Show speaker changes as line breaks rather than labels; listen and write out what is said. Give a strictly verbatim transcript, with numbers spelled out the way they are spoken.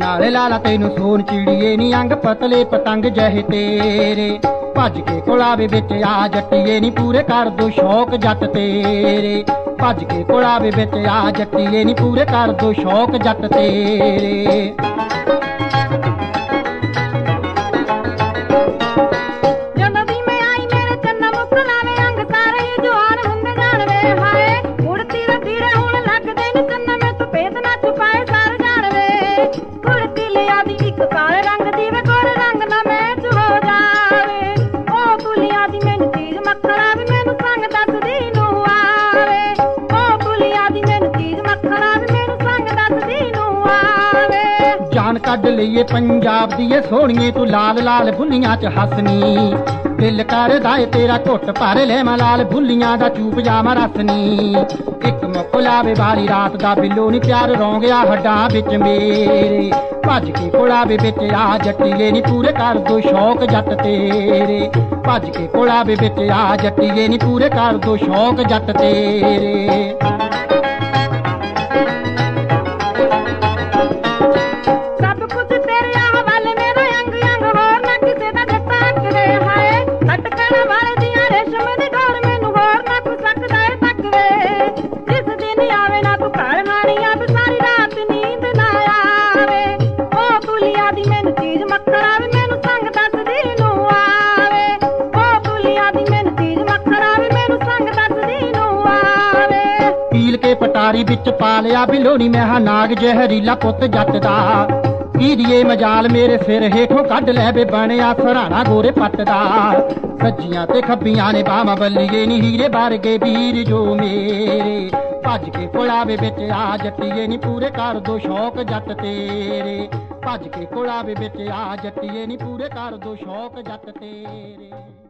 नाल लाला तेनू सोन चिड़िए नी अंग पतले पतंग जहे तेरे। भज के कोलावे बिच आ जट्टिए नी पूरे कर दो शौक जट तेरे। भज के कोलावे बिच आ जट्टिए नी पूरे कर दो शौक जट तेरे। जान कड लईए पंजाब दी सोहणीए तू लाल लाल बुल्लियां च हसनी। दिल करदा ए तेरा घुट भर ले मैं लाल बुल्लियां दा चूप जावां रसनी। इक मुख लावे वाली रात दा बिल्लो नी प्यार रौंगिया हड्डां बिच मेरे। भज के कोलावे बिच आ जट्टिए नी पूरे कर दो शौक जट तेरे। भज के कोलावे बिच आ जट्टिए नी पूरे कर दो शौक जट तेरे। पील के पटारी बिच पा लिया बिलोनी मैं हा नाग जहरीला पुत जट दा। कीरिए मजाल मेरे सिर हेठों कढ लै बे बनिया सराणा गोरे पट दा। सज्जियां ते खब्बियां ने बावां बल्लिए नी हीरे वर्गे वीर जो मेरे। भज के कोलावे बिच आ जट्टिए नी पूरे कर दो शौक जट तेरे। भज के कोलावे बिच आ जट्टिए नी पूरे कर दो शौक जट तेरे।